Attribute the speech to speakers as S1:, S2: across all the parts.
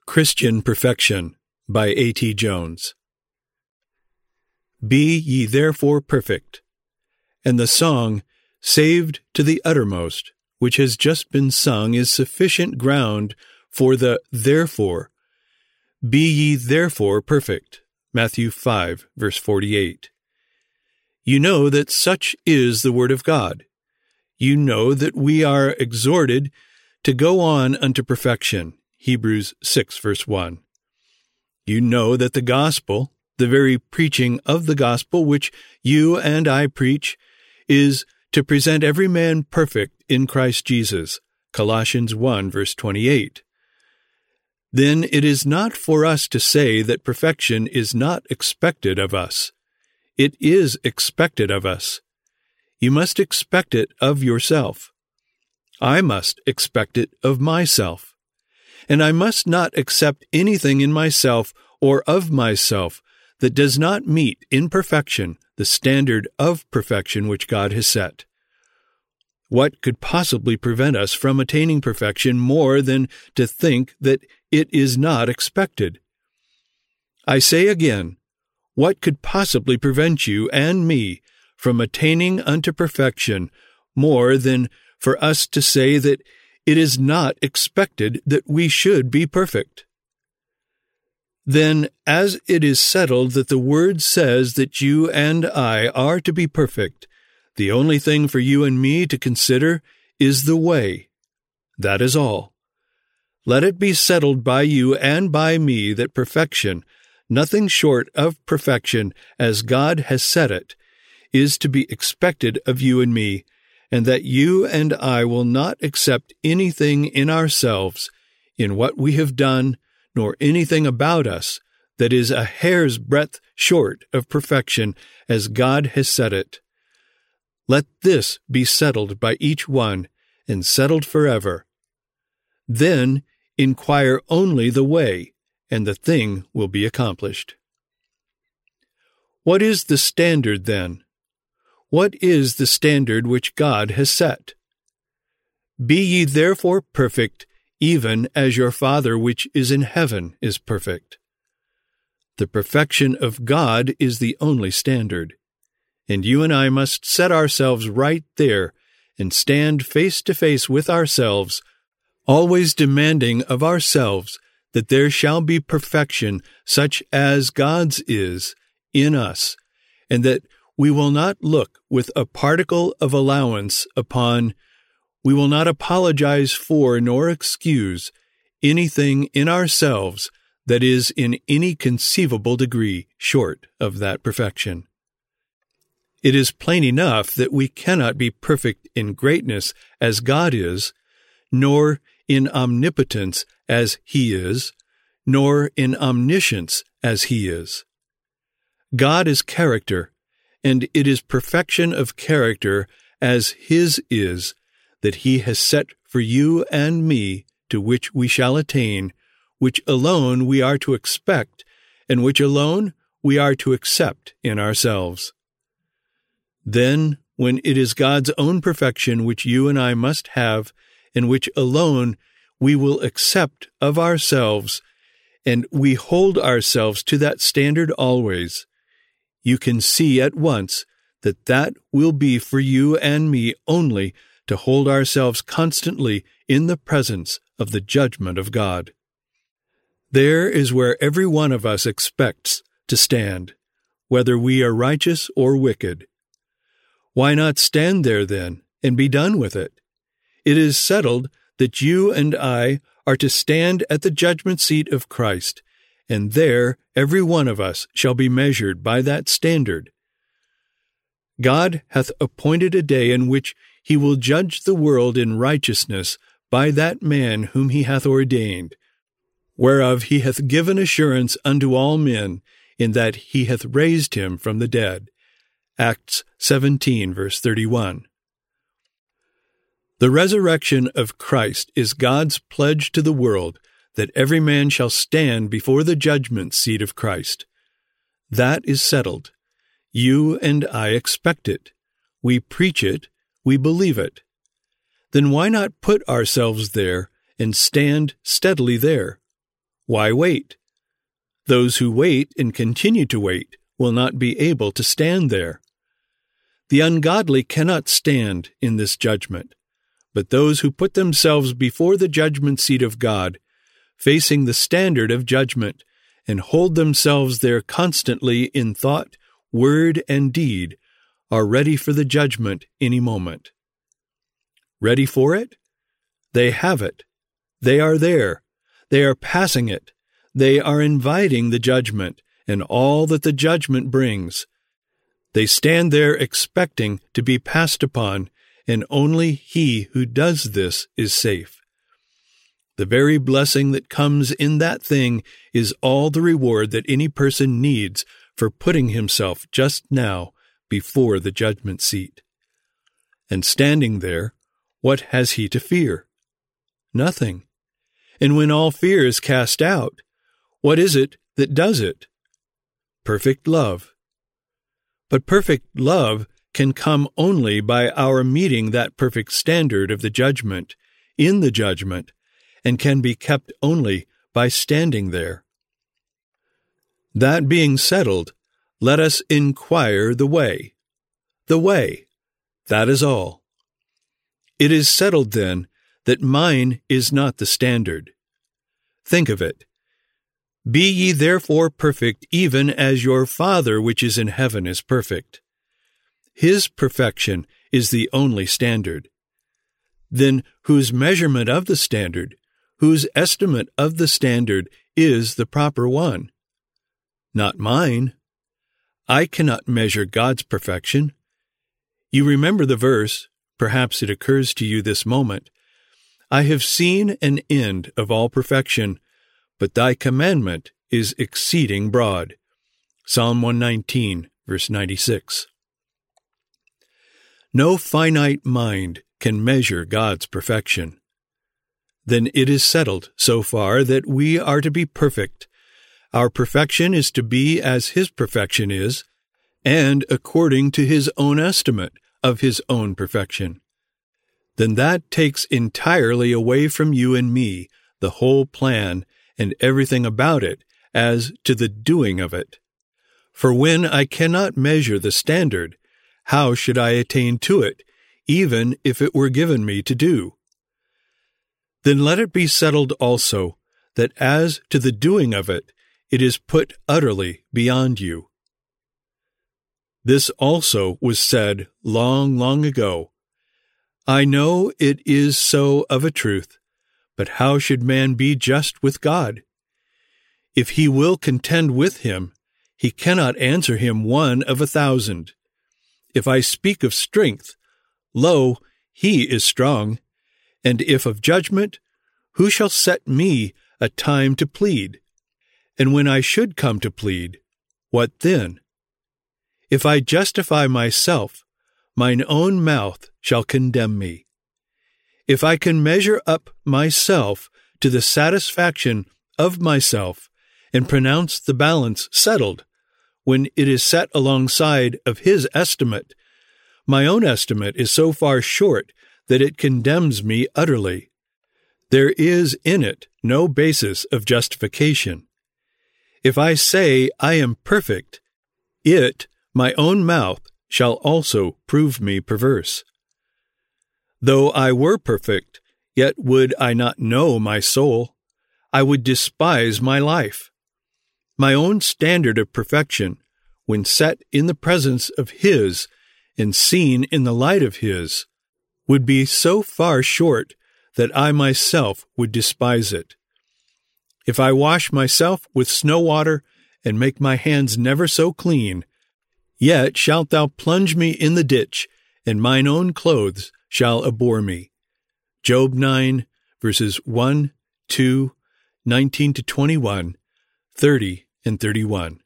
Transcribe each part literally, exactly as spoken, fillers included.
S1: Christian Perfection by A T Jones. Be ye therefore perfect. And the song, Saved to the Uttermost, which has just been sung, is sufficient ground for the therefore. Be ye therefore perfect. Matthew five, verse forty-eight. You know that such is the word of God. You know that we are exhorted to go on unto perfection. Hebrews six, verse one. You know that the gospel, the very preaching of the gospel which you and I preach, is to present every man perfect in Christ Jesus. Colossians one, verse twenty-eight. Then it is not for us to say that perfection is not expected of us. It is expected of us. You must expect it of yourself. I must expect it of myself. And I must not accept anything in myself or of myself that does not meet in perfection the standard of perfection which God has set. What could possibly prevent us from attaining perfection more than to think that it is not expected? I say again, what could possibly prevent you and me from attaining unto perfection more than for us to say that it is not expected that we should be perfect? Then, as it is settled that the Word says that you and I are to be perfect, the only thing for you and me to consider is the way. That is all. Let it be settled by you and by me that perfection, nothing short of perfection as God has set it, is to be expected of you and me, and that you and I will not accept anything in ourselves, in what we have done, nor anything about us, that is a hair's breadth short of perfection as God has set it. Let this be settled by each one, and settled forever. Then inquire only the way, and the thing will be accomplished. What is the standard, then? What is the standard which God has set? Be ye therefore perfect, even as your Father which is in heaven is perfect. The perfection of God is the only standard, and you and I must set ourselves right there and stand face to face with ourselves, always demanding of ourselves that there shall be perfection such as God's is in us, and that we will not look with a particle of allowance upon, we will not apologize for nor excuse anything in ourselves that is in any conceivable degree short of that perfection. It is plain enough that we cannot be perfect in greatness as God is, nor in omnipotence as He is, nor in omniscience as He is. God is character, and it is perfection of character as His is that He has set for you and me, to which we shall attain, which alone we are to expect, and which alone we are to accept in ourselves. Then, when it is God's own perfection which you and I must have, and which alone we will accept of ourselves, and we hold ourselves to that standard always, you can see at once that that will be for you and me only to hold ourselves constantly in the presence of the judgment of God. There is where every one of us expects to stand, whether we are righteous or wicked. Why not stand there then and be done with it? It is settled that you and I are to stand at the judgment seat of Christ, and there every one of us shall be measured by that standard. God hath appointed a day in which He will judge the world in righteousness by that man whom He hath ordained, whereof He hath given assurance unto all men, in that He hath raised Him from the dead. Acts seventeen, verse thirty-one. The resurrection of Christ is God's pledge to the world that every man shall stand before the judgment seat of Christ. That is settled. You and I expect it. We preach it. We believe it. Then why not put ourselves there and stand steadily there? Why wait? Those who wait and continue to wait will not be able to stand there. The ungodly cannot stand in this judgment, but those who put themselves before the judgment seat of God, facing the standard of judgment, and hold themselves there constantly in thought, word, and deed, are ready for the judgment any moment. Ready for it? They have it. They are there. They are passing it. They are inviting the judgment and all that the judgment brings. They stand there expecting to be passed upon, and only he who does this is safe. The very blessing that comes in that thing is all the reward that any person needs for putting himself just now before the judgment seat. And standing there, what has he to fear? Nothing. And when all fear is cast out, what is it that does it? Perfect love. But perfect love can come only by our meeting that perfect standard of the judgment, in the judgment, and can be kept only by standing there. That being settled, let us inquire the way. The way. That is all. It is settled, then, that mine is not the standard. Think of it. Be ye therefore perfect, even as your Father which is in heaven is perfect. His perfection is the only standard. Then whose measurement of the standard, whose estimate of the standard is the proper one? Not mine. I cannot measure God's perfection. You remember the verse, perhaps it occurs to you this moment, I have seen an end of all perfection, but thy commandment is exceeding broad. Psalm one nineteen, verse ninety-six. No finite mind can measure God's perfection. Then it is settled so far that we are to be perfect. Our perfection is to be as His perfection is, and according to His own estimate of His own perfection. Then that takes entirely away from you and me the whole plan and everything about it as to the doing of it. For when I cannot measure the standard, how should I attain to it, even if it were given me to do? Then let it be settled also that as to the doing of it, it is put utterly beyond you. This also was said long, long ago. I know it is so of a truth, but how should man be just with God? If he will contend with him, he cannot answer him one of a thousand. If I speak of strength, lo, he is strong. And if of judgment, who shall set me a time to plead? And when I should come to plead, what then? If I justify myself, mine own mouth shall condemn me. If I can measure up myself to the satisfaction of myself and pronounce the balance settled, when it is set alongside of His estimate, my own estimate is so far short that it condemns me utterly. There is in it no basis of justification. If I say I am perfect, it, my own mouth, shall also prove me perverse. Though I were perfect, yet would I not know my soul. I would despise my life. My own standard of perfection, when set in the presence of His and seen in the light of His, would be so far short that I myself would despise it. If I wash myself with snow water and make my hands never so clean, yet shalt thou plunge me in the ditch, and mine own clothes shall abhor me. Job nine, verses one, two, nineteen to twenty-one, thirty and thirty-one.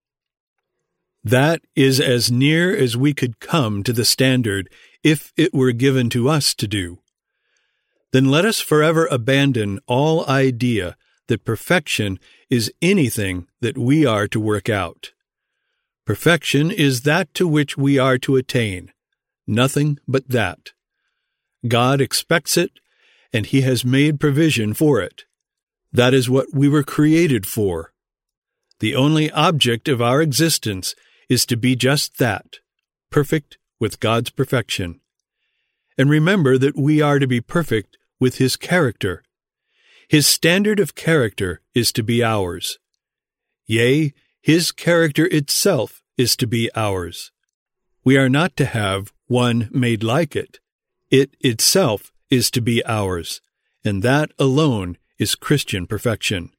S1: That is as near as we could come to the standard if it were given to us to do. Then let us forever abandon all idea that perfection is anything that we are to work out. Perfection is that to which we are to attain, nothing but that. God expects it, and He has made provision for it. That is what we were created for. The only object of our existence is to be just that, perfect with God's perfection. And remember that we are to be perfect with His character. His standard of character is to be ours. Yea, His character itself is to be ours. We are not to have one made like it. It itself is to be ours, and that alone is Christian perfection.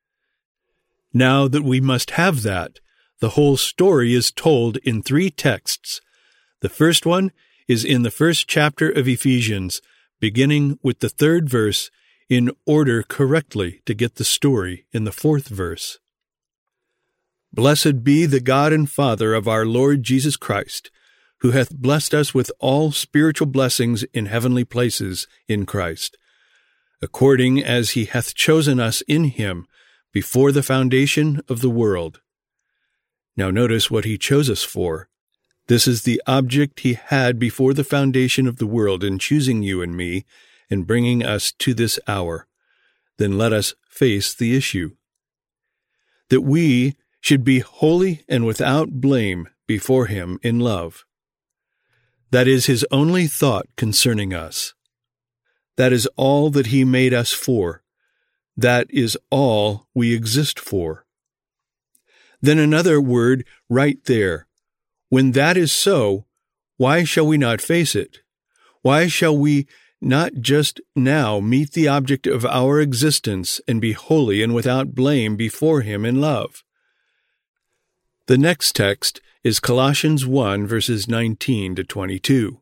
S1: Now that we must have that, the whole story is told in three texts. The first one is in the first chapter of Ephesians, beginning with the third verse, in order correctly to get the story in the fourth verse. Blessed be the God and Father of our Lord Jesus Christ, who hath blessed us with all spiritual blessings in heavenly places in Christ, according as He hath chosen us in Him before the foundation of the world. Now notice what He chose us for. This is the object He had before the foundation of the world in choosing you and me and bringing us to this hour. Then let us face the issue. That we should be holy and without blame before Him in love. That is His only thought concerning us. That is all that He made us for. That is all we exist for. Then another word right there. When that is so, why shall we not face it? Why shall we not just now meet the object of our existence and be holy and without blame before Him in love? The next text is Colossians one, verses nineteen to twenty-two.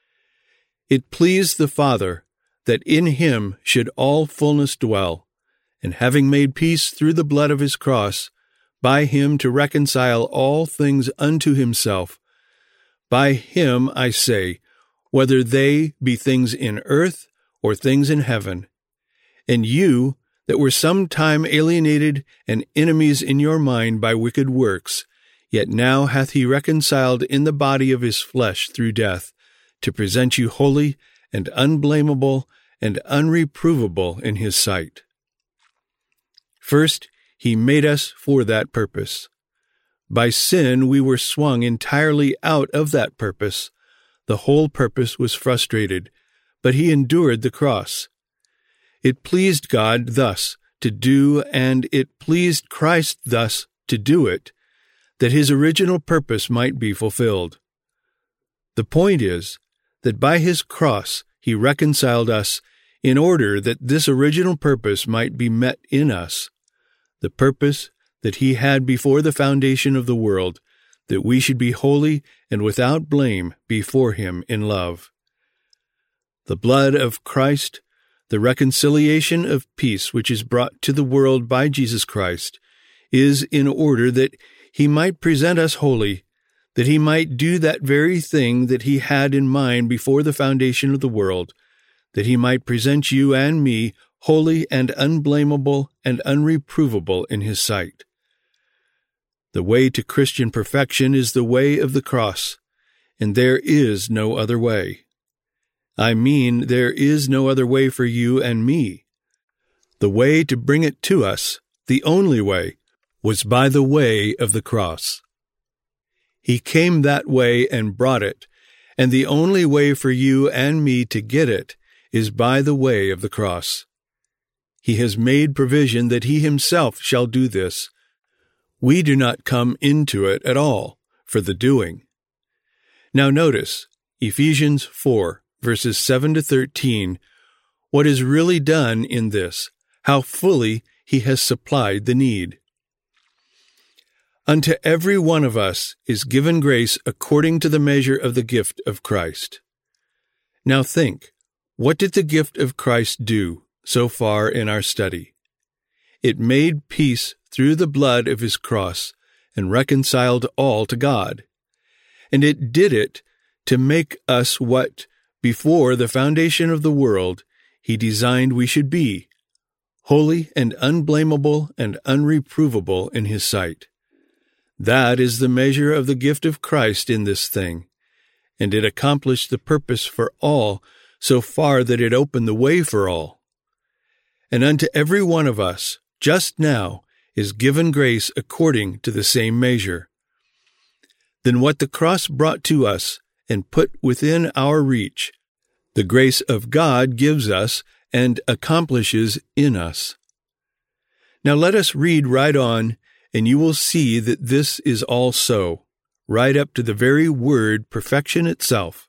S1: It pleased the Father that in Him should all fullness dwell, and having made peace through the blood of His cross, by Him to reconcile all things unto Himself. By Him, I say, whether they be things in earth or things in heaven. And you, that were sometime alienated and enemies in your mind by wicked works, yet now hath He reconciled in the body of His flesh through death, to present you holy and unblameable and unreprovable in His sight. First, He made us for that purpose. By sin we were swung entirely out of that purpose. The whole purpose was frustrated, but He endured the cross. It pleased God thus to do, and it pleased Christ thus to do it, that His original purpose might be fulfilled. The point is that by His cross He reconciled us in order that this original purpose might be met in us, the purpose that He had before the foundation of the world, that we should be holy and without blame before Him in love. The blood of Christ, the reconciliation of peace which is brought to the world by Jesus Christ, is in order that He might present us holy, that He might do that very thing that He had in mind before the foundation of the world, that He might present you and me holy and unblameable and unreprovable in His sight. The way to Christian perfection is the way of the cross, and there is no other way. I mean, there is no other way for you and me. The way to bring it to us, the only way, was by the way of the cross. He came that way and brought it, and the only way for you and me to get it is by the way of the cross. He has made provision that He Himself shall do this. We do not come into it at all for the doing. Now notice, Ephesians four, verses seven to thirteen, what is really done in this, how fully He has supplied the need. Unto every one of us is given grace according to the measure of the gift of Christ. Now think, what did the gift of Christ do so far in our study? It made peace through the blood of His cross and reconciled all to God. And it did it to make us what, before the foundation of the world, He designed we should be, holy and unblameable and unreprovable in His sight. That is the measure of the gift of Christ in this thing, and it accomplished the purpose for all so far that it opened the way for all. And unto every one of us, just now, is given grace according to the same measure. Then what the cross brought to us and put within our reach, the grace of God gives us and accomplishes in us. Now let us read right on, and you will see that this is all so, right up to the very word perfection itself.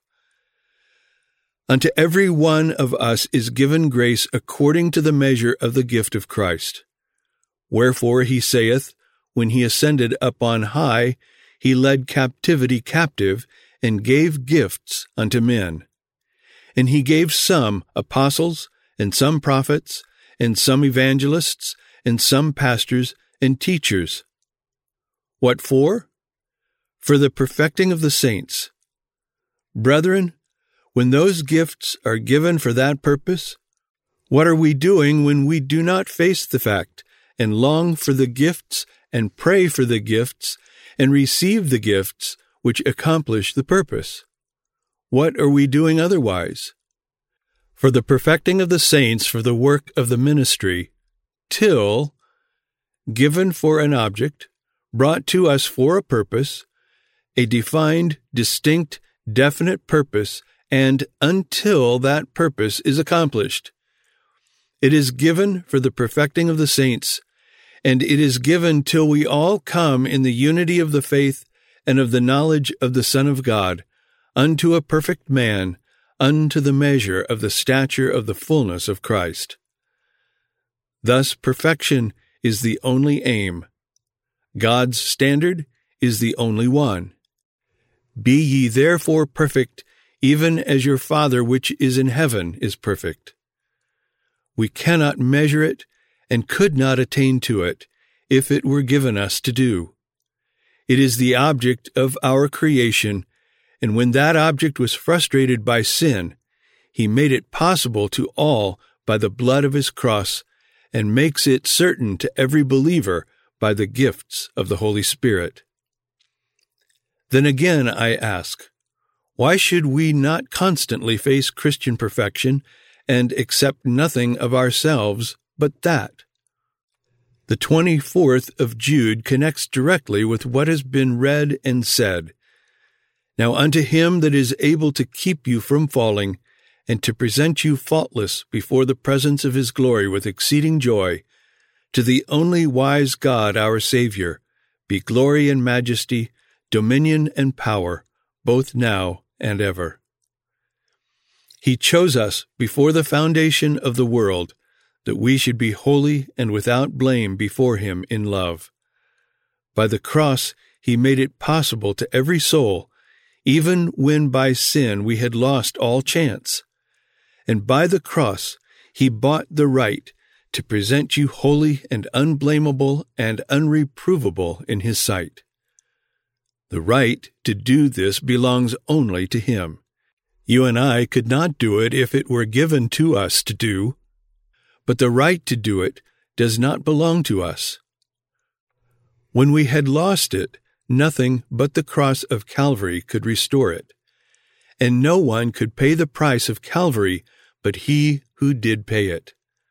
S1: Unto every one of us is given grace according to the measure of the gift of Christ. Wherefore he saith, when he ascended up on high, he led captivity captive, and gave gifts unto men. And he gave some apostles, and some prophets, and some evangelists, and some pastors and teachers. What for? For the perfecting of the saints. Brethren, when those gifts are given for that purpose, what are we doing when we do not face the fact and long for the gifts and pray for the gifts and receive the gifts which accomplish the purpose? What are we doing otherwise? For the perfecting of the saints for the work of the ministry, till, given for an object, brought to us for a purpose, a defined, distinct, definite purpose, and until that purpose is accomplished. It is given for the perfecting of the saints, and it is given till we all come in the unity of the faith and of the knowledge of the Son of God, unto a perfect man, unto the measure of the stature of the fullness of Christ. Thus perfection is the only aim. God's standard is the only one. Be ye therefore perfect, even as your Father which is in heaven is perfect. We cannot measure it, and could not attain to it, if it were given us to do. It is the object of our creation, and when that object was frustrated by sin, he made it possible to all by the blood of his cross, and makes it certain to every believer by the gifts of the Holy Spirit. Then again I ask, why should we not constantly face Christian perfection and accept nothing of ourselves but that? The twenty-fourth of Jude connects directly with what has been read and said. Now unto him that is able to keep you from falling, and to present you faultless before the presence of his glory with exceeding joy, to the only wise God our Savior, be glory and majesty, dominion and power, both now and ever. He chose us before the foundation of the world, that we should be holy and without blame before him in love. By the cross he made it possible to every soul, even when by sin we had lost all chance. And by the cross he bought the right to present you holy and unblameable and unreprovable in his sight. The right to do this belongs only to him. You and I could not do it if it were given to us to do, but the right to do it does not belong to us. When we had lost it, nothing but the cross of Calvary could restore it, and no one could pay the price of Calvary but he who did pay it.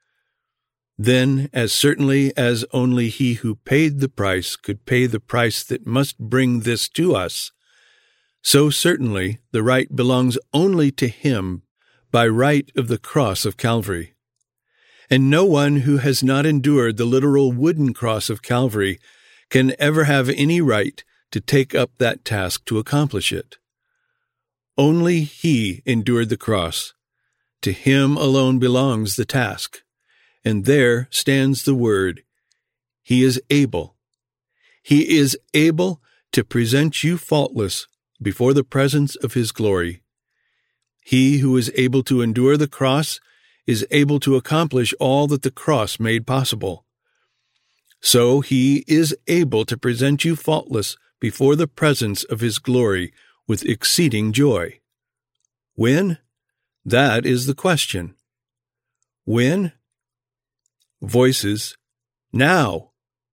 S1: Then, as certainly as only he who paid the price could pay the price that must bring this to us, so certainly the right belongs only to him by right of the cross of Calvary. And no one who has not endured the literal wooden cross of Calvary can ever have any right to take up that task to accomplish it. Only he endured the cross. To him alone belongs the task. And there stands the word, he is able. He is able to present you faultless before the presence of his glory. He who is able to endure the cross is able to accomplish all that the cross made possible. So he is able to present you faultless before the presence of his glory with exceeding joy. When? That is the question. When? Voices, now.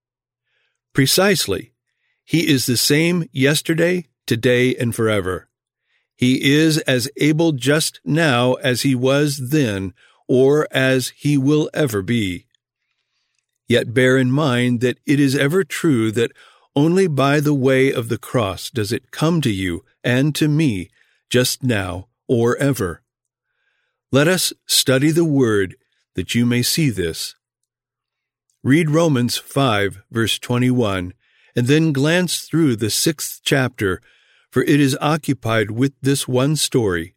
S1: Precisely. He is the same yesterday, today, and forever. He is as able just now as he was then, or as he will ever be. Yet bear in mind that it is ever true that only by the way of the cross does it come to you and to me, just now or ever. Let us study the Word that you may see this. Read Romans five, verse twenty-one, and then glance through the sixth chapter, for it is occupied with this one story.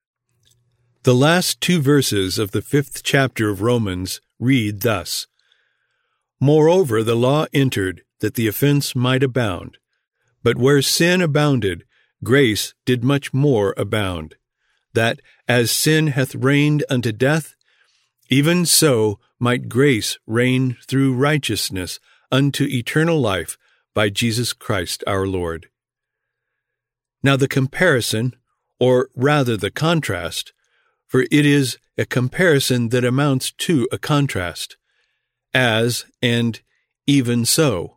S1: The last two verses of the fifth chapter of Romans read thus: Moreover, the law entered, that the offense might abound. But where sin abounded, grace did much more abound, that, as sin hath reigned unto death, even so might grace reign through righteousness unto eternal life by Jesus Christ our Lord. Now the comparison, or rather the contrast, for it is a comparison that amounts to a contrast, as and even so.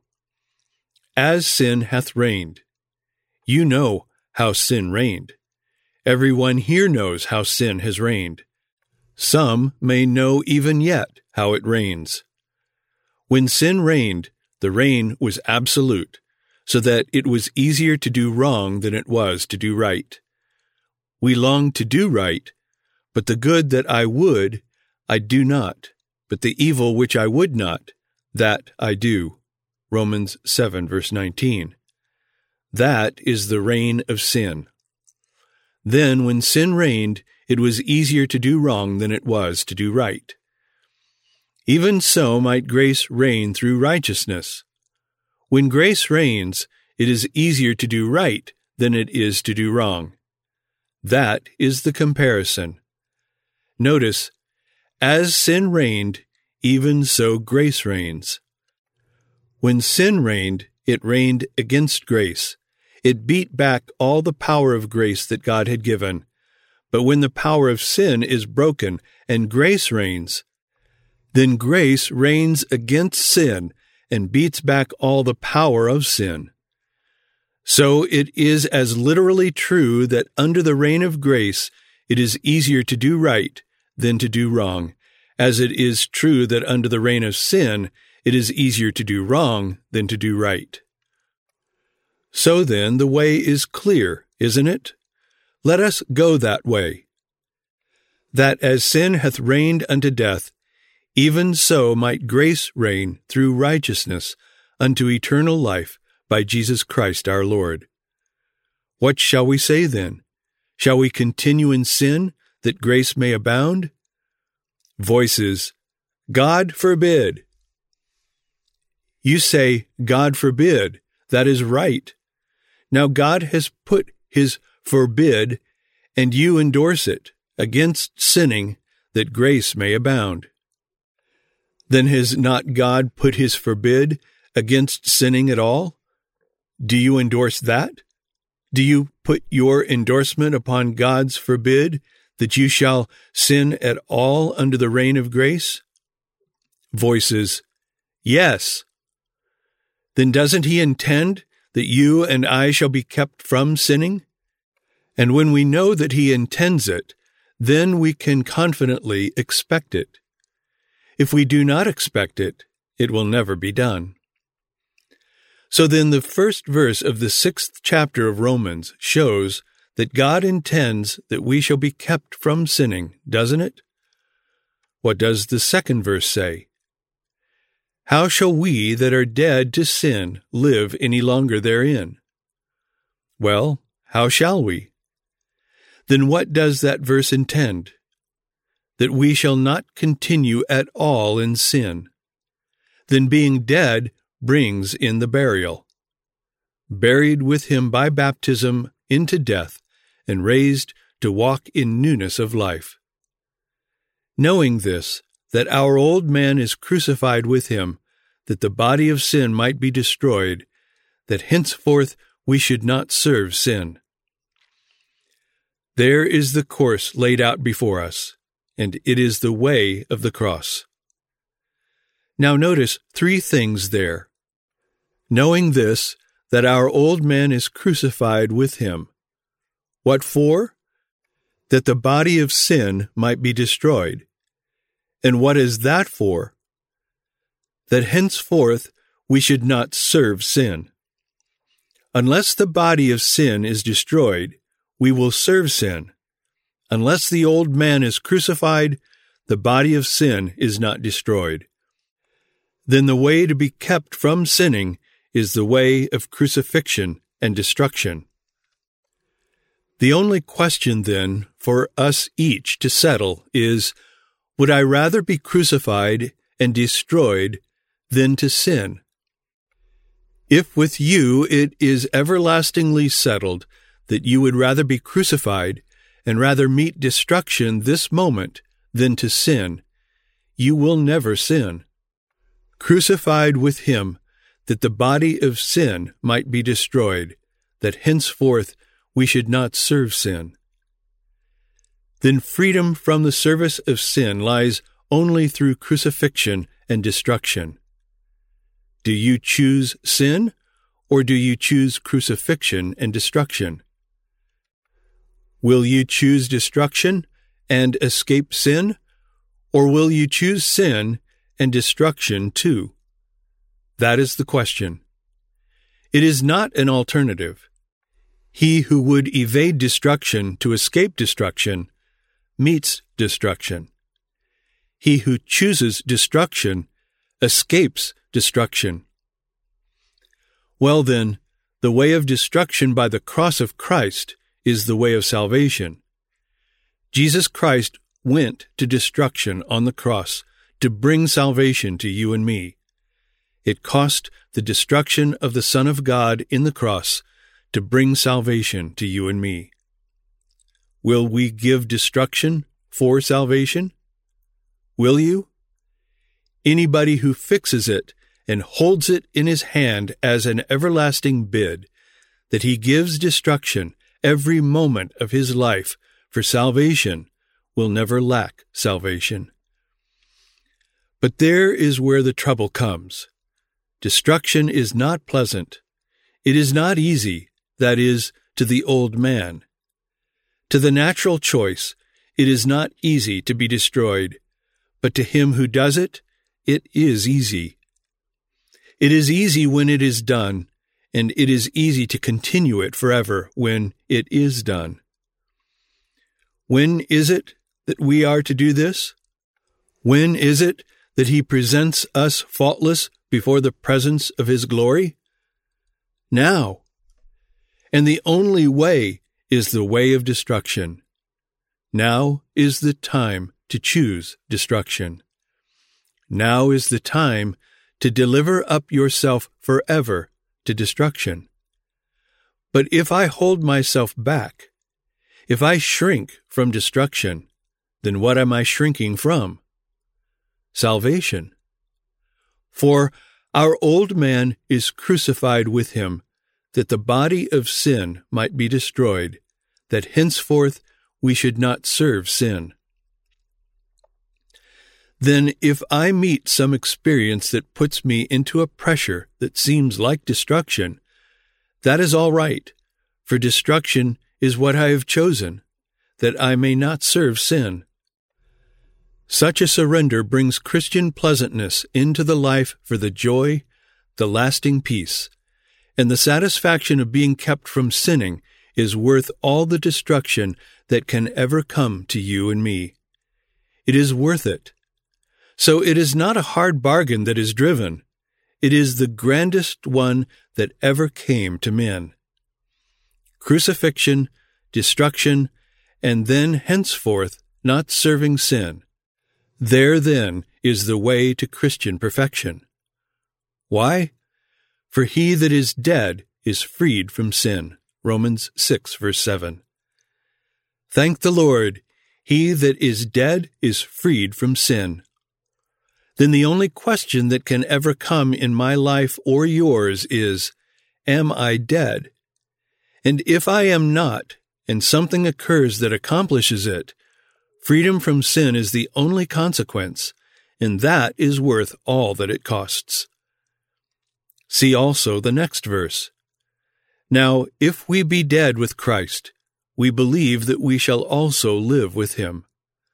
S1: As sin hath reigned. You know how sin reigned. Everyone here knows how sin has reigned. Some may know even yet how it reigns. When sin reigned, the reign was absolute, so that it was easier to do wrong than it was to do right. We long to do right, but the good that I would, I do not, but the evil which I would not, that I do. Romans seven, verse nineteen. That is the reign of sin. Then, when sin reigned, it was easier to do wrong than it was to do right. Even so might grace reign through righteousness. When grace reigns, it is easier to do right than it is to do wrong. That is the comparison. Notice, as sin reigned, even so grace reigns. When sin reigned, it reigned against grace. It beat back all the power of grace that God had given. But when the power of sin is broken and grace reigns, then grace reigns against sin and beats back all the power of sin. So it is as literally true that under the reign of grace it is easier to do right than to do wrong, as it is true that under the reign of sin it is easier to do wrong than to do right. So then the way is clear, isn't it? Let us go that way. That as sin hath reigned unto death, even so might grace reign through righteousness unto eternal life by Jesus Christ our Lord. What shall we say then? Shall we continue in sin, that grace may abound? Voices, God forbid. You say, God forbid. That is right. Now God has put his forbid, and you endorse it, against sinning, that grace may abound. Then has not God put his forbid against sinning at all? Do you endorse that? Do you put your endorsement upon God's forbid, that you shall sin at all under the reign of grace? Voices, yes. Then doesn't he intend that you and I shall be kept from sinning? And when we know that he intends it, then we can confidently expect it. If we do not expect it, it will never be done. So then the first verse of the sixth chapter of Romans shows that God intends that we shall be kept from sinning, doesn't it? What does the second verse say? How shall we that are dead to sin live any longer therein? Well, how shall we? Then what does that verse intend? That we shall not continue at all in sin. Then being dead brings in the burial. Buried with him by baptism into death, and raised to walk in newness of life. Knowing this, that our old man is crucified with him, that the body of sin might be destroyed, that henceforth we should not serve sin. There is the course laid out before us, and it is the way of the cross. Now notice three things there. Knowing this, that our old man is crucified with him. What for? That the body of sin might be destroyed. And what is that for? That henceforth we should not serve sin. Unless the body of sin is destroyed, we will serve sin. Unless the old man is crucified, the body of sin is not destroyed. Then the way to be kept from sinning is the way of crucifixion and destruction. The only question, then, for us each to settle is, would I rather be crucified and destroyed than to sin? If with you it is everlastingly settled that you would rather be crucified and rather meet destruction this moment than to sin, you will never sin. Crucified with him, that the body of sin might be destroyed, that henceforth we should not serve sin. Then freedom from the service of sin lies only through crucifixion and destruction. Do you choose sin, or do you choose crucifixion and destruction? Will you choose destruction and escape sin, or will you choose sin and destruction too? That is the question. It is not an alternative. He who would evade destruction to escape destruction meets destruction. He who chooses destruction escapes destruction. Well then, the way of destruction by the cross of Christ is the way of salvation. Jesus Christ went to destruction on the cross to bring salvation to you and me. It cost the destruction of the Son of God in the cross to bring salvation to you and me. Will we give destruction for salvation? Will you? Anybody who fixes it and holds it in his hand as an everlasting bid, that he gives destruction every moment of his life for salvation, will never lack salvation. But there is where the trouble comes. Destruction is not pleasant. It is not easy, that is, to the old man. To the natural choice, it is not easy to be destroyed, but to him who does it, it is easy. It is easy when it is done, and it is easy to continue it forever when it is done. When is it that we are to do this? When is it that he presents us faultless before the presence of his glory? Now. And the only way is the way of destruction. Now is the time to choose destruction. Now is the time to deliver up yourself forever to destruction. But if I hold myself back, if I shrink from destruction, then what am I shrinking from? Salvation. For our old man is crucified with him, that the body of sin might be destroyed, that henceforth we should not serve sin. Then if I meet some experience that puts me into a pressure that seems like destruction, that is all right, for destruction is what I have chosen, that I may not serve sin. Such a surrender brings Christian pleasantness into the life for the joy, the lasting peace, and the satisfaction of being kept from sinning is worth all the destruction that can ever come to you and me. It is worth it. So it is not a hard bargain that is driven. It is the grandest one that ever came to men. Crucifixion, destruction, and then henceforth not serving sin. There then is the way to Christian perfection. Why? For he that is dead is freed from sin. Romans six, verse seven. Thank the Lord, he that is dead is freed from sin. Then the only question that can ever come in my life or yours is, am I dead? And if I am not, and something occurs that accomplishes it, freedom from sin is the only consequence, and that is worth all that it costs. See also the next verse. Now, if we be dead with Christ, we believe that we shall also live with him.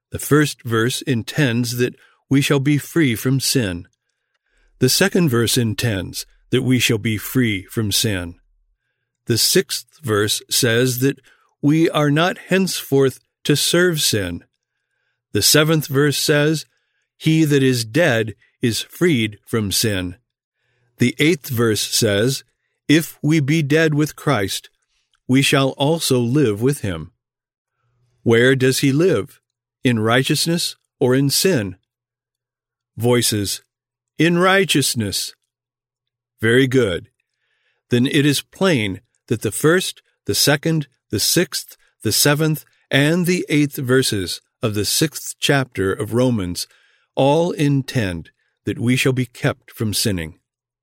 S1: The first verse intends that we shall be free from sin. The second verse intends that we shall be free from sin. The sixth verse says that we are not henceforth to serve sin. The seventh verse says, he that is dead is freed from sin. The eighth verse says, if we be dead with Christ, we shall also live with him. Where does he live? In righteousness or in sin? Voices, in righteousness. Very good. Then it is plain that the first, the second, the sixth, the seventh, and the eighth verses of the sixth chapter of Romans all intend that we shall be kept from sinning.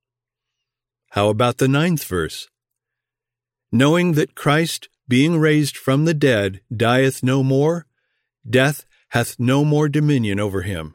S1: How about the ninth verse? Knowing that Christ, being raised from the dead, dieth no more, death hath no more dominion over him.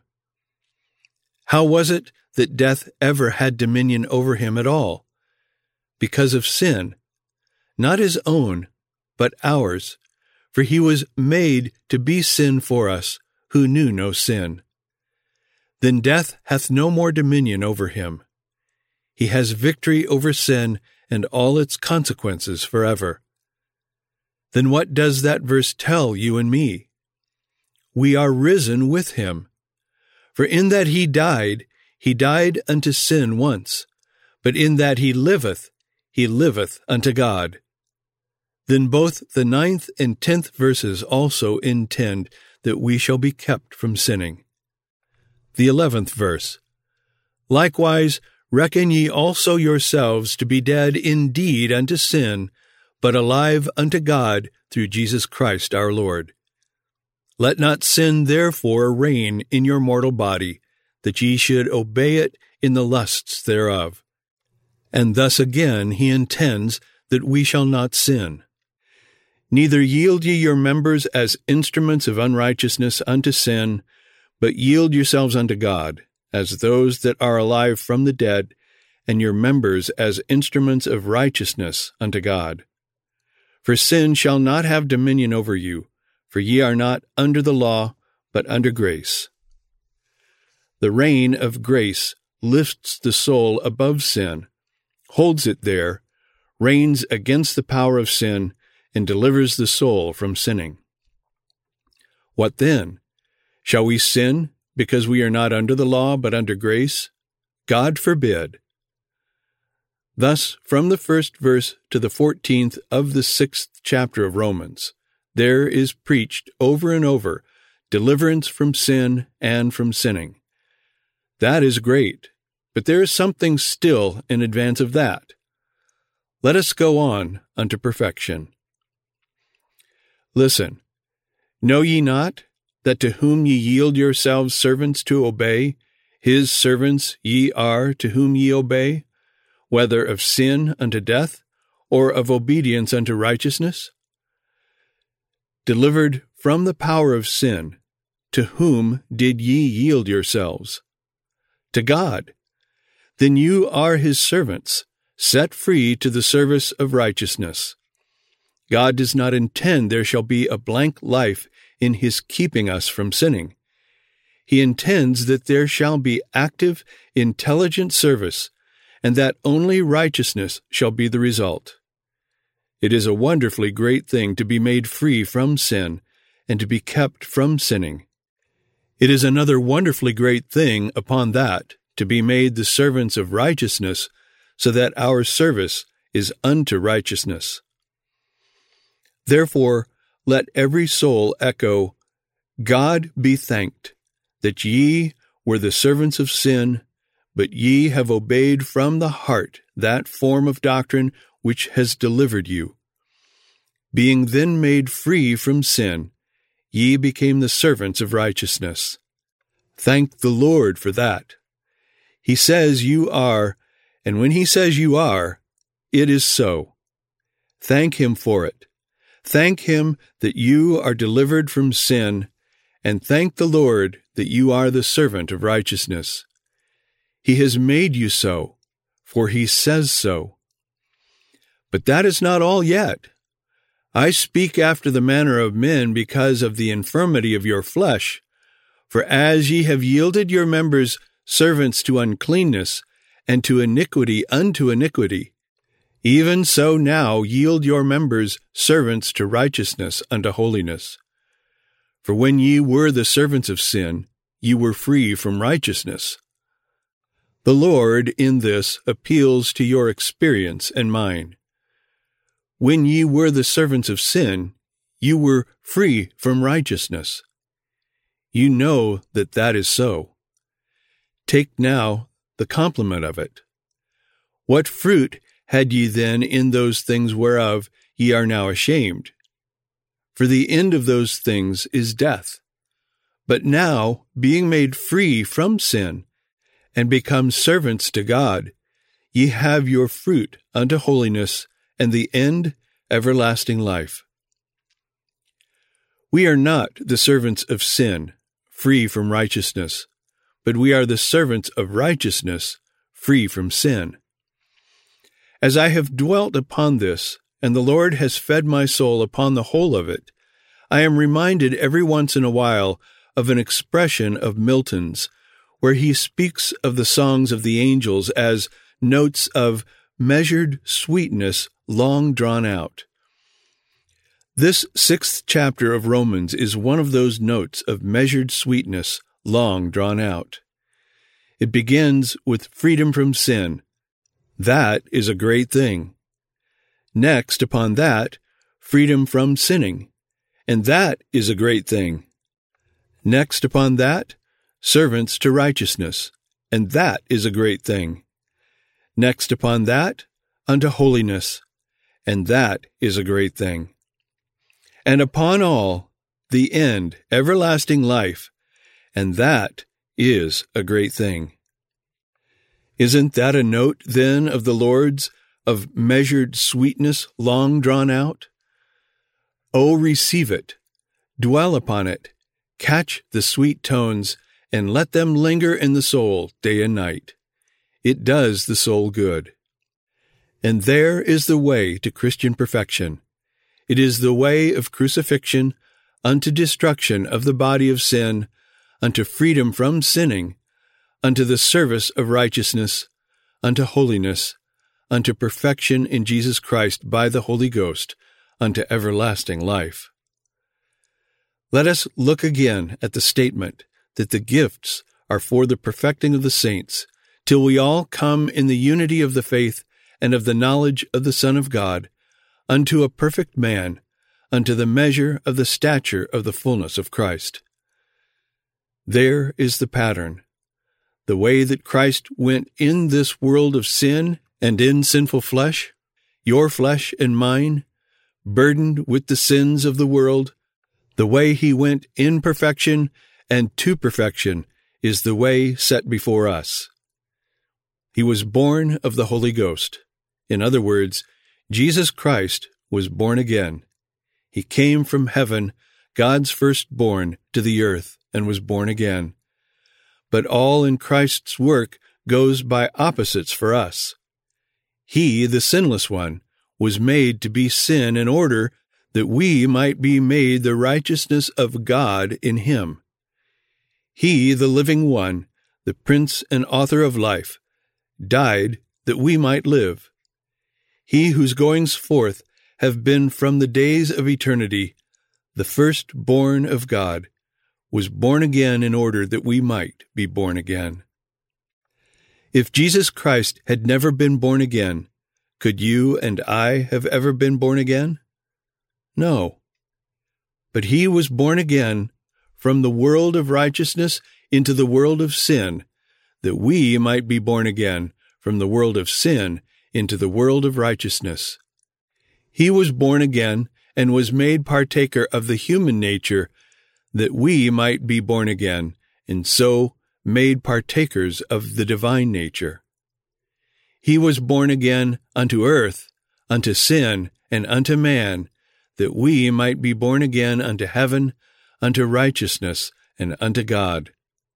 S1: How was it that death ever had dominion over him at all? Because of sin, not his own, but ours, for he was made to be sin for us, who knew no sin. Then death hath no more dominion over him. He has victory over sin and all its consequences forever. Then what does that verse tell you and me? We are risen with him. For in that he died, he died unto sin once, but in that he liveth, he liveth unto God. Then both the ninth and tenth verses also intend that we shall be kept from sinning. The eleventh verse. Likewise, reckon ye also yourselves to be dead indeed unto sin, but alive unto God through Jesus Christ our Lord. Let not sin therefore reign in your mortal body, that ye should obey it in the lusts thereof. And thus again he intends that we shall not sin. Neither yield ye your members as instruments of unrighteousness unto sin, but yield yourselves unto God, as those that are alive from the dead, and your members as instruments of righteousness unto God. For sin shall not have dominion over you, for ye are not under the law, but under grace. The reign of grace lifts the soul above sin, holds it there, reigns against the power of sin, and delivers the soul from sinning. What then? Shall we sin because we are not under the law but under grace? God forbid. Thus, from the first verse to the fourteenth of the sixth chapter of Romans, there is preached over and over deliverance from sin and from sinning. That is great, but there is something still in advance of that. Let us go on unto perfection. Listen, know ye not that to whom ye yield yourselves servants to obey, his servants ye are to whom ye obey, whether of sin unto death, or of obedience unto righteousness? Delivered from the power of sin, to whom did ye yield yourselves? To God. Then you are his servants, set free to the service of righteousness. God does not intend there shall be a blank life in his keeping us from sinning. He intends that there shall be active, intelligent service, and that only righteousness shall be the result. It is a wonderfully great thing to be made free from sin and to be kept from sinning. It is another wonderfully great thing upon that to be made the servants of righteousness, so that our service is unto righteousness. Therefore, let every soul echo, God be thanked, that ye were the servants of sin, but ye have obeyed from the heart that form of doctrine which has delivered you. Being then made free from sin, ye became the servants of righteousness. Thank the Lord for that. He says you are, and when he says you are, it is so. Thank him for it. Thank him that you are delivered from sin, and thank the Lord that you are the servant of righteousness. He has made you so, for he says so. But that is not all yet. I speak after the manner of men because of the infirmity of your flesh. For as ye have yielded your members servants to uncleanness, and to iniquity unto iniquity, even so now yield your members servants to righteousness unto holiness. For when ye were the servants of sin, ye were free from righteousness. The Lord in this appeals to your experience and mine. When ye were the servants of sin, you were free from righteousness. You know that that is so. Take now the complement of it. What fruit had ye then in those things whereof ye are now ashamed? For the end of those things is death. But now, being made free from sin, and become servants to God, ye have your fruit unto holiness, and the end everlasting life. We are not the servants of sin, free from righteousness, but we are the servants of righteousness, free from sin. As I have dwelt upon this, and the Lord has fed my soul upon the whole of it, I am reminded every once in a while of an expression of Milton's, where he speaks of the songs of the angels as notes of measured sweetness long drawn out. This sixth chapter of Romans is one of those notes of measured sweetness long drawn out. It begins with freedom from sin. That is a great thing. Next, upon that, freedom from sinning. And that is a great thing. Next, upon that, servants to righteousness. And that is a great thing. Next, upon that, unto holiness. And that is a great thing. And upon all, the end, everlasting life. And that is a great thing. Isn't that a note, then, of the Lord's, of measured sweetness long drawn out? Oh, receive it, dwell upon it, catch the sweet tones, and let them linger in the soul day and night. It does the soul good. And there is the way to Christian perfection. It is the way of crucifixion unto destruction of the body of sin, unto freedom from sinning, unto the service of righteousness, unto holiness, unto perfection in Jesus Christ by the Holy Ghost, unto everlasting life. Let us look again at the statement that the gifts are for the perfecting of the saints, till we all come in the unity of the faith and of the knowledge of the Son of God, unto a perfect man, unto the measure of the stature of the fullness of Christ. There is the pattern. The way that Christ went in this world of sin and in sinful flesh, your flesh and mine, burdened with the sins of the world, the way he went in perfection and to perfection is the way set before us. He was born of the Holy Ghost. In other words, Jesus Christ was born again. He came from heaven, God's firstborn, to the earth, and was born again. But all in Christ's work goes by opposites for us. He, the sinless one, was made to be sin in order that we might be made the righteousness of God in him. He, the living one, the Prince and author of life, died that we might live. He whose goings forth have been from the days of eternity, the firstborn of God, was born again in order that we might be born again. If Jesus Christ had never been born again, could you and I have ever been born again? No. But he was born again from the world of righteousness into the world of sin, that we might be born again from the world of sin into the world of righteousness. He was born again and was made partaker of the human nature, that we might be born again, and so made partakers of the divine nature. He was born again unto earth, unto sin, and unto man, that we might be born again unto heaven, unto righteousness, and unto God.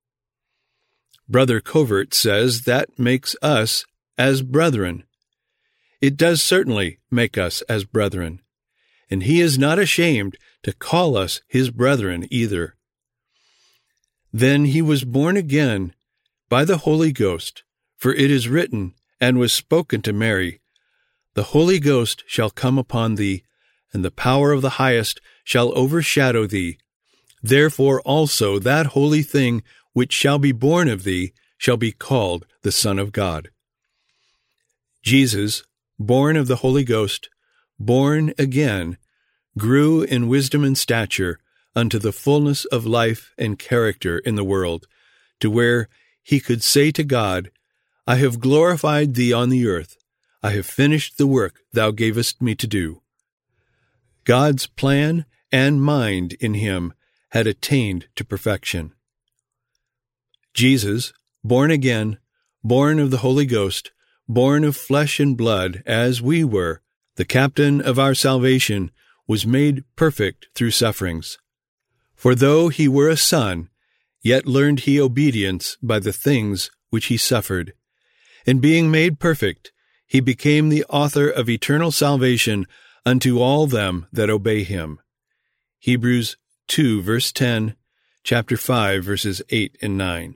S1: Brother Covert says that makes us as brethren. It does certainly make us as brethren. and he is not ashamed to call us his brethren either. Then he was born again by the Holy Ghost, for it is written, and was spoken to Mary, The Holy Ghost shall come upon thee, and the power of the Highest shall overshadow thee. Therefore also that holy thing which shall be born of thee shall be called the Son of God. Jesus, born of the Holy Ghost, born again, grew in wisdom and stature unto the fullness of life and character in the world, to where he could say to God, I have glorified thee on the earth. I have finished the work thou gavest me to do. God's plan and mind in him had attained to perfection. Jesus, born again, born of the Holy Ghost, born of flesh and blood, as we were, the captain of our salvation, was made perfect through sufferings. For though he were a son, yet learned he obedience by the things which he suffered. And being made perfect, he became the author of eternal salvation unto all them that obey him. Hebrews two, verse ten, chapter five, verses eight and nine.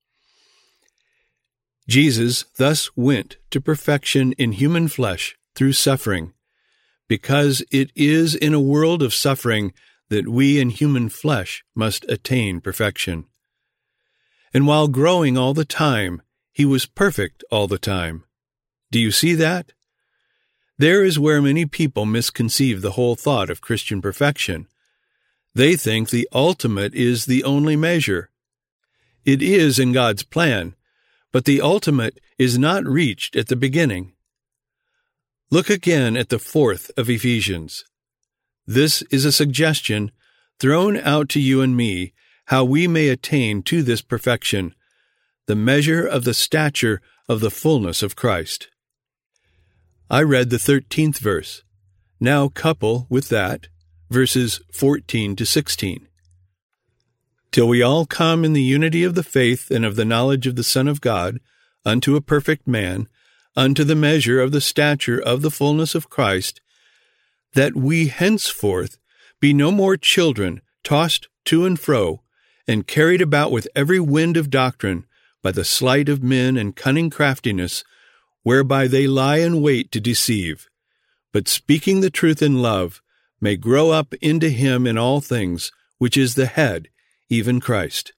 S1: Jesus thus went to perfection in human flesh through suffering, because it is in a world of suffering that we in human flesh must attain perfection. And while growing all the time, he was perfect all the time. Do you see that? There is where many people misconceive the whole thought of Christian perfection. They think the ultimate is the only measure. It is in God's plan, but the ultimate is not reached at the beginning. Look again at the fourth of Ephesians. This is a suggestion thrown out to you and me how we may attain to this perfection, the measure of the stature of the fullness of Christ. I read the thirteenth verse. Now couple with that verses fourteen to sixteen. Till we all come in the unity of the faith and of the knowledge of the Son of God, unto a perfect man, unto the measure of the stature of the fullness of Christ, that we henceforth be no more children, tossed to and fro, and carried about with every wind of doctrine, by the sleight of men and cunning craftiness, whereby they lie in wait to deceive, but speaking the truth in love, may grow up into him in all things, which is the head, even Christ.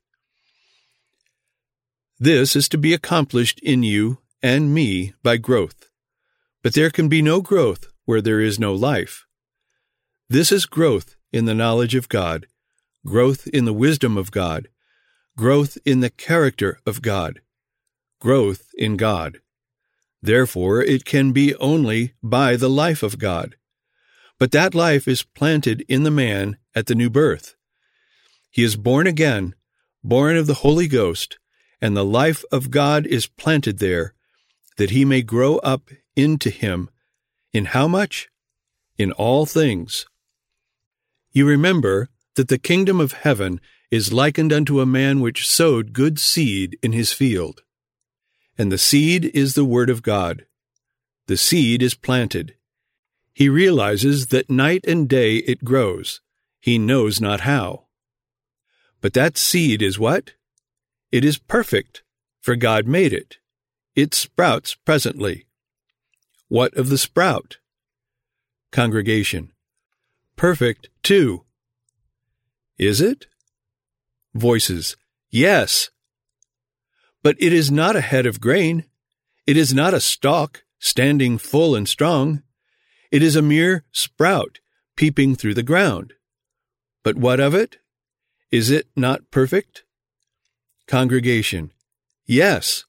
S1: This is to be accomplished in you and me by growth. But there can be no growth where there is no life. This is growth in the knowledge of God, growth in the wisdom of God, growth in the character of God, growth in God. Therefore, it can be only by the life of God. But that life is planted in the man at the new birth. He is born again, born of the Holy Ghost, and the life of God is planted there, that he may grow up into him. In how much? In all things. You remember that the kingdom of heaven is likened unto a man which sowed good seed in his field. And the seed is the word of God. The seed is planted. He realizes that night and day it grows. He knows not how. But that seed is what? It is perfect, for God made it. It sprouts presently. What of the sprout? Congregation. Perfect too. Is it? Voices. Yes. But it is not a head of grain. It is not a stalk standing full and strong. It is a mere sprout peeping through the ground. But what of it? Is it not perfect? Congregation. Yes.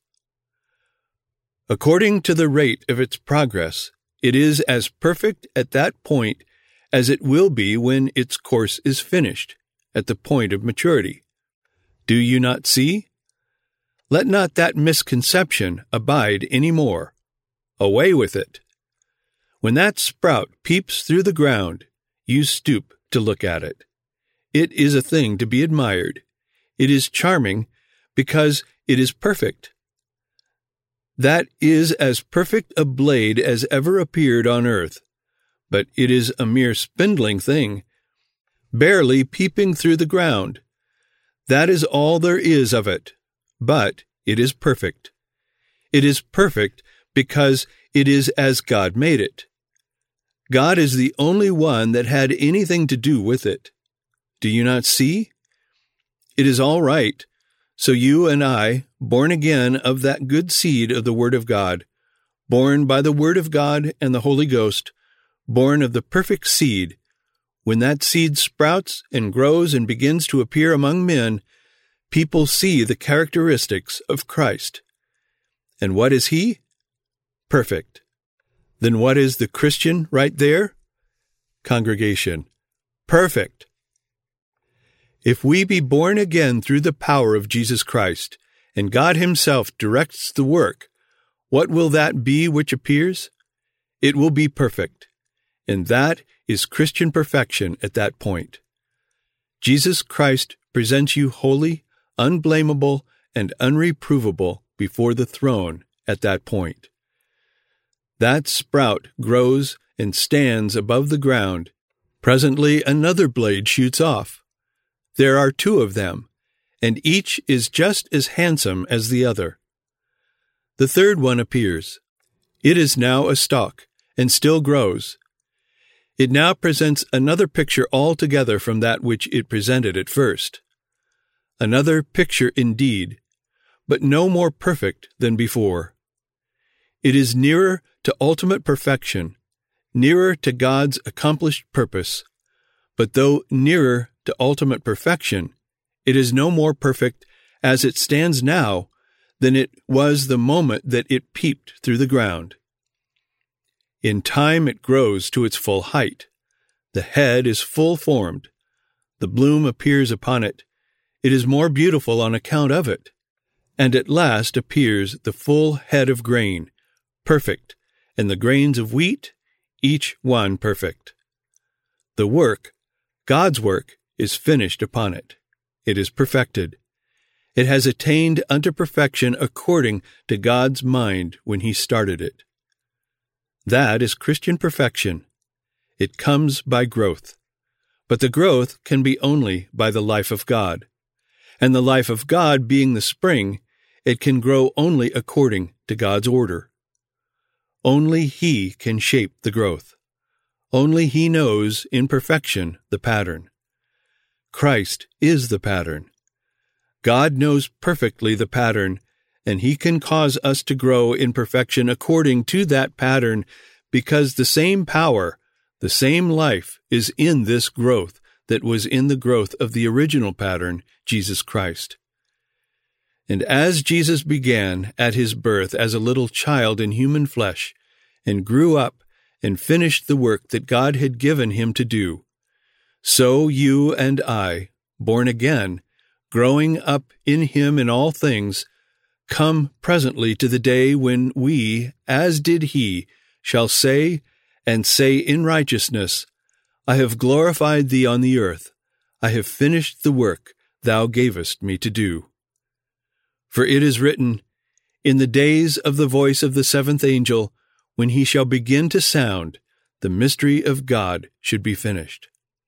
S1: According to the rate of its progress, it is as perfect at that point as it will be when its course is finished, at the point of maturity. Do you not see? Let not that misconception abide any more. Away with it. When that sprout peeps through the ground, you stoop to look at it. It is a thing to be admired. It is charming because it is perfect. That is as perfect a blade as ever appeared on earth. but it is a mere spindling thing, barely peeping through the ground. That is all there is of it, but it is perfect. It is perfect because it is as God made it. God is the only one that had anything to do with it. Do you not see? It is all right. So you and I, born again of that good seed of the Word of God, born by the Word of God and the Holy Ghost, born of the perfect seed, when that seed sprouts and grows and begins to appear among men, people see the characteristics of Christ. And what is He? Perfect. Then what is the Christian right there? Congregation. Perfect. If we be born again through the power of Jesus Christ, and God Himself directs the work, what will that be which appears? It will be perfect. And that is Christian perfection at that point. Jesus Christ presents you holy, unblameable, and unreprovable before the throne at that point. That sprout grows and stands above the ground. Presently another blade shoots off. There are two of them, and each is just as handsome as the other. The third one appears. It is now a stalk, and still grows. It now presents another picture altogether from that which it presented at first. Another picture indeed, but no more perfect than before. It is nearer to ultimate perfection, nearer to God's accomplished purpose, but though nearer to ultimate perfection, it is no more perfect as it stands now than it was the moment that it peeped through the ground. In time it grows to its full height. The head is full formed. The bloom appears upon it. It is more beautiful on account of it. And at last appears the full head of grain, perfect, and the grains of wheat, each one perfect. The work, God's work, is finished upon it. It is perfected. It has attained unto perfection according to God's mind when He started it. That is Christian perfection. It comes by growth. But the growth can be only by the life of God. And the life of God being the spring, it can grow only according to God's order. Only He can shape the growth. Only He knows in perfection the pattern. Christ is the pattern. God knows perfectly the pattern, and He can cause us to grow in perfection according to that pattern, because the same power, the same life is in this growth that was in the growth of the original pattern, Jesus Christ. And as Jesus began at His birth as a little child in human flesh, and grew up and finished the work that God had given Him to do, so you and I, born again, growing up in Him in all things, come presently to the day when we, as did He, shall say, and say in righteousness, I have glorified Thee on the earth. I have finished the work Thou gavest me to do. For it is written, In the days of the voice of the seventh angel, when he shall begin to sound, the mystery of God should be finished.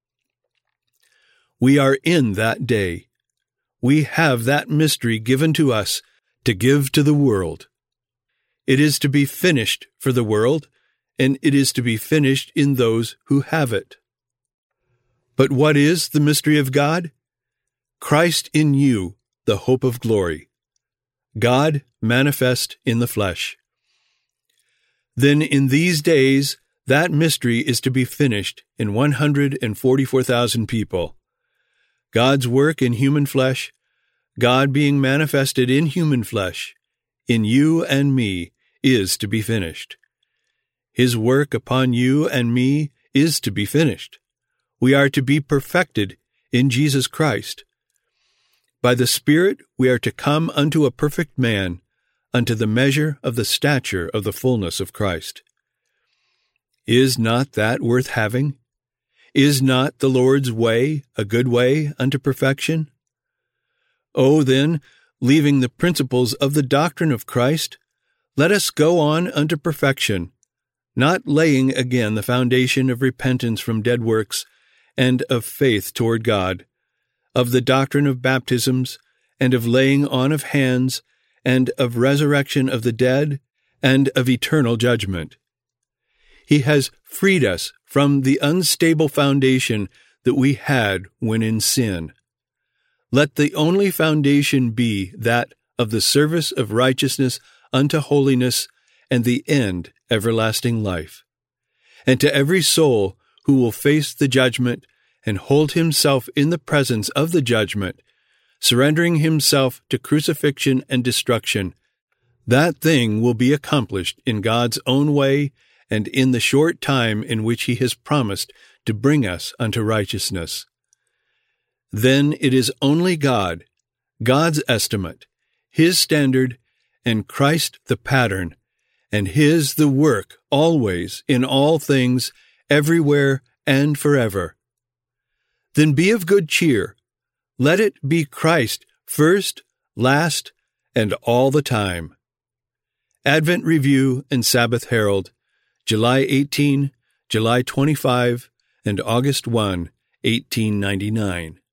S1: We are in that day. We have that mystery given to us to give to the world. It is to be finished for the world, and it is to be finished in those who have it. But what is the mystery of God? Christ in you, the hope of glory. God manifest in the flesh. Then in these days that mystery is to be finished in one hundred forty-four thousand people. God's work in human flesh, God being manifested in human flesh, in you and me, is to be finished. His work upon you and me is to be finished. We are to be perfected in Jesus Christ. By the Spirit we are to come unto a perfect man, unto the measure of the stature of the fullness of Christ. Is not that worth having? Is not the Lord's way a good way unto perfection? Oh, then, leaving the principles of the doctrine of Christ, let us go on unto perfection, not laying again the foundation of repentance from dead works and of faith toward God, of the doctrine of baptisms, and of laying on of hands, and of resurrection of the dead, and of eternal judgment. He has freed us from the unstable foundation that we had when in sin. Let the only foundation be that of the service of righteousness unto holiness, and the end everlasting life. And to every soul who will face the judgment and hold himself in the presence of the judgment, surrendering himself to crucifixion and destruction, that thing will be accomplished in God's own way and in the short time in which he has promised to bring us unto righteousness. Then it is only God, God's estimate, his standard, and Christ the pattern, and his the work always, in all things, everywhere, and forever. Then be of good cheer. Let it be Christ first, last, and all the time. Advent Review and Sabbath Herald, July eighteenth, July twenty-fifth, and August first, eighteen ninety-nine.